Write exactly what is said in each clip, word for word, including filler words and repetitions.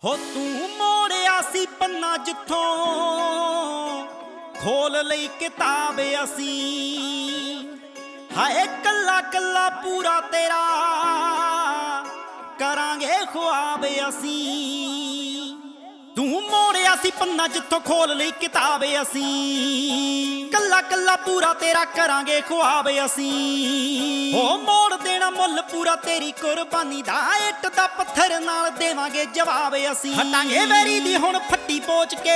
ਹੋ ਤੂੰ ਮੋੜਿਆ ਸੀ ਪੰਨਾ ਜਿੱਥੋਂ ਖੋਲ ਲਈ ਕਿਤਾਬ ਅਸੀਂ। ਹਾਏ ਕੱਲਾ ਕੱਲਾ ਪੂਰਾ ਤੇਰਾ ਕਰਾਂਗੇ ख्वाब ਅਸੀਂ। ਤੂੰ ਮੋੜਿਆ ਸੀ ਪੰਨਾ ਜਿੱਥੋਂ ਖੋਲ ਲਈ ਕਿਤਾਬ ਅਸੀਂ। ਕੱਲਾ ਕੱਲਾ ਪੂਰਾ ਤੇਰਾ ਕਰਾਂਗੇ ख्वाब ਅਸੀਂ। ਹੋ ਮੋੜ ਦੇਣਾ ਮੁੱਲ ਪੂਰਾ ਤੇਰੀ ਕੁਰਬਾਨੀ ਦਾ। ਇੱਟ ਦਾ ਪੱਥਰ ਨਾਲ ਦੇਵਾਂਗੇ ਜਵਾਬ ਅਸੀਂ। ਹਟਾਂਗੇ ਵੈਰੀ ਦੀ ਹੁਣ ਫੱਟੀ ਪੋਚ ਕੇ।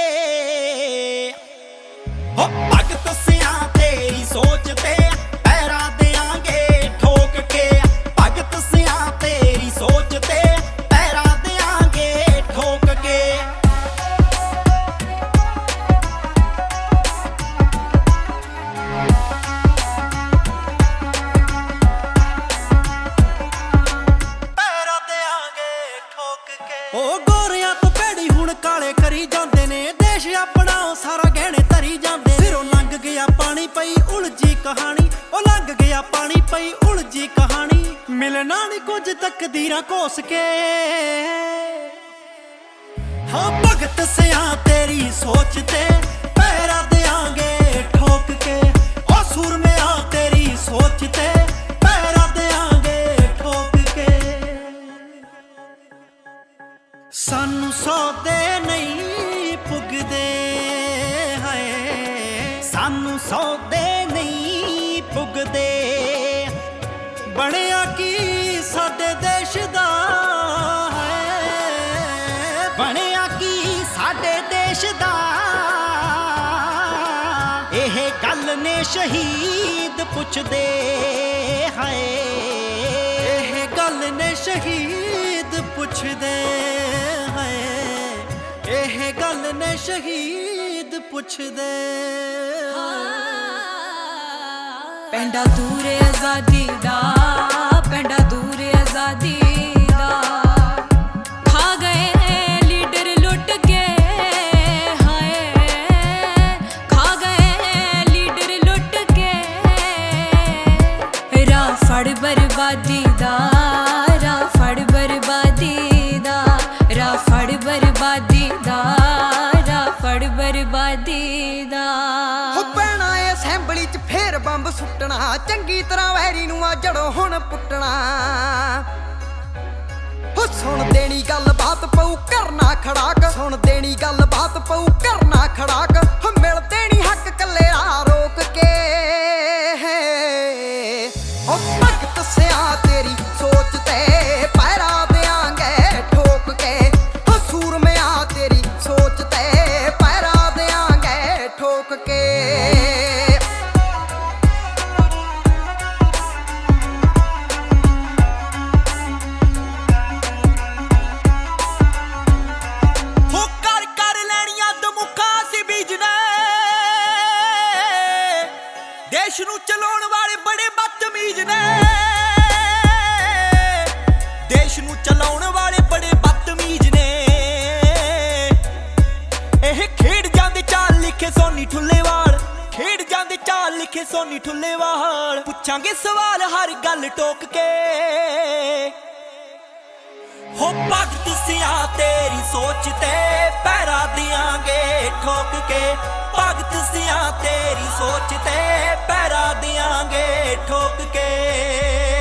ਹੋ ਭਗਤ ਸਿਆਂ ਤੇਰੀ ਸੋਚ ਤੇ ਪੈਰਾਂ ਦੇਾਂਗੇ ਠੋਕ ਕੇ। ਭਗਤ ਸਿਆਂ ਤੇਰੀ ਸੋਚ ਤੇ ਪੈਰਾਂ ਦੇਾਂਗੇ ਠੋਕ ਕੇ। ਪੈਰਾਂ ਦੇਾਂਗੇ ਠੋਕ ਕੇ। ਉਹ ਗੋਰਿਆਂ ਤੋਂ ਭੈੜੀ ਹੁਣ ਕਾਲੇ ਕਰੀ ਜਾਂਦੇ ਨੇ। ਦੇਸ਼ ਆਪਣਾ ਸਾਰਾ ਗਹਿਣੇ ਧਰੀ ਜਾਂਦੇ। ਸਿਰੋਂ ਲੰਘ ਗਿਆ ਪਾਣੀ ਪਈ ਉਲਝੀ ਕਹਾਣੀ। ਉਹ ਲੰਘ ਗਿਆ ਪਾਣੀ ਪਈ ਉਲਝੀ ਕਹਾਣੀ। ਮਿਲਣਾ ਨੀ ਕੁਝ ਤਕਦੀਰਾਂ ਕੋਸ ਕੇ। ਹਾਂ ਭਗਤ ਸਿਆਂ ਤੇਰੀ ਸੋਚ ਤੇ ਪੈਰਾਂ ਦੇਾਂਗੇ ਠੋਕ ਕੇ। ਉਹ ਸੂਰਮਿਆਂ ਤੇਰੀ ਸੋਚ ਤੇ ਪੈਰਾਂ ਦੇਾਂਗੇ ਠੋਕ ਕੇ। ਸਾਨੂੰ ਸੌਦੇ ਨਹੀਂ ਪੁੱਗਦੇ ਹਾਏ। ਸਾਨੂੰ ਸੌਦੇ ਨਹੀਂ ਪੁੱਗਦੇ। ਬਣਿਆ ਕੀ ਸਾਡੇ ਦੇਸ਼ ਦਾ ਹੈ। ਬਣਿਆ ਕੀ ਸਾਡੇ ਦੇਸ਼ ਦਾ। ਇਹ ਗੱਲ ਨੇ ਸ਼ਹੀਦ ਪੁੱਛਦੇ ਹਾਏ। ਇਹ ਗੱਲ ਨੇ ਸ਼ਹੀਦ ਪੁੱਛਦੇ ਹਾਏ। ਇਹ ਗੱਲ ਨੇ ਸ਼ਹੀਦ ਪੁੱਛਦੇ। ਪੈਂਡਾ ਦੂਰ ਆਜ਼ਾਦੀ ਦਾ। ਪੈਂਡਾ ਦੂਰ ਆਜ਼ਾਦੀ ਦਾ। ਖਾ ਗਏ ਲੀਡਰ ਲੁੱਟ ਕੇ ਹਾਏ। ਖਾ ਗਏ ਲੀਡਰ ਲੁੱਟ ਕੇ। ਰਾਹ ਫੜ ਬਰਬਾਦੀ ਦਾ। ਰਾਹ ਫੜ ਬਰਬਾਦੀ ਦਾ। ਰਾਹ ਫੜ ਬਰਬਾਦੀ ਦਾ। ਰਾਹ ਫੜ ਬਰਬਾਦੀ ਦਾ। ਹੋ ਪੈਣਾ ਏ ਅਸੈਂਬਲੀ ਚ ਫੇਰ ਬੰਬ ਸੁੱਟਣਾ। ਚੰਗੀ ਤਰ੍ਹਾਂ ਵੈਰੀ ਨੂੰ ਆ ਜੜੋਂ ਹੁਣ ਪੁੱਟਣਾ। ਹੋ ਸੁਣ ਦੇਣੀ ਗੱਲ ਬਾਤ ਪਊ ਕਰਨਾ ਖੜਾਕ। ਸੁਣ ਦੇਣੀ ਗੱਲ ਬਾਤ ਪਊ ਕਰਨਾ ਖੜਾਕ। ਹੋ ਮਿਲ ਦੇਣੀ ਹੱਕ ਕੱਲੇ ਆ ਰੋਕ ਕੇ। ਹੋ ਭਗਤ ਸਿਆਂ ਤੇਰੀ ਸੋਚ ਤੇ ਪੈਰਾਂ ਦੇਾਂਗੇ ਠੋਕ ਕੇ। ਹੋ ਸੂਰਮਿਆਂ ਤੇਰੀ ਸੋਚ ਤੇ ਪੈਰਾਂ ਦੇਾਂਗੇ ਠੋਕ ਕੇ। ਹੋ ਕਰ ਕਰ ਲੈਣੀਆਂ ਦਮੁੱਖਾਂ ਸੀ ਬੀਜਣੇ। ਦੇਸ਼ ਨੂੰ ਚਲਾਉਣ ਵਾਲੇ ਬੜੇ ਬਦਤਮੀਜ਼ ਨੇ। ਦੇਸ਼ ਨੂੰ ਚਲਾਉਣ ਵਾਲੇ ਬੜੇ ਬਦਤਮੀਜ਼ ਨੇ। ਇਹ ਖੇਡ ਜਾਂਦੇ ਚਾਲ ਲਿਖੇ ਸੋਨੀ ਠੁੱਲੇਵਾਲ। ਖੇਡ ਜਾਂਦੇ ਚਾਲ ਲਿਖੇ ਸੋਨੀ ਠੁੱਲੇਵਾਲ। ਪੁੱਛਾਂਗੇ ਸਵਾਲ ਹਰ ਗੱਲ ਟੋਕ ਕੇ। ਹੋ ਭਗਤ ਸਿਆਂ ਤੇਰੀ ਸੋਚ ਤੇ ਪੈਰਾਂ ਦਿਆਂਗੇ ਠੋਕ ਕੇ। ਭਗਤ ਸਿਆਂ ਤੇਰੀ ਸੋਚ ਤੇ ਪੈਰਾਂ ਦਿਆਂਗੇ ਠੋਕ ਕੇ।